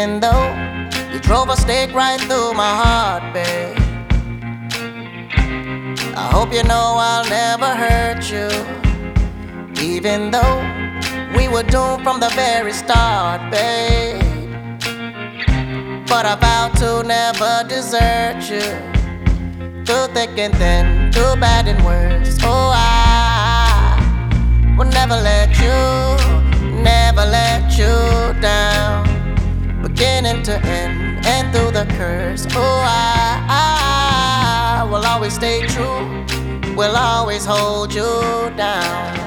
Even though you drove a stake right through my heart, babe, I hope you know I'll never hurt you. Even though we were doomed from the very start, babe, but I vowed to never desert you. Through thick and thin, through bad and worse, oh, I will never let you down. Beginning to end, and through the curse, oh, I will always stay true, will always hold you down.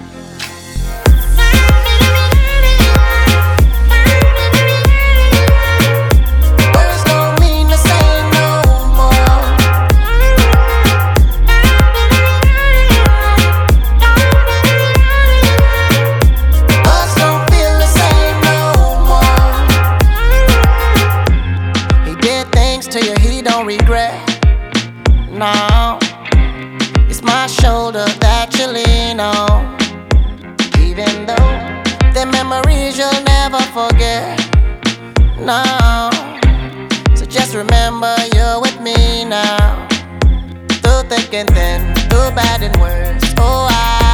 To you, he don't regret. No, it's my shoulder that you lean on. Even though the memories you'll never forget. No, so just remember you're with me now. Through thick and thin, through bad and worse. Oh,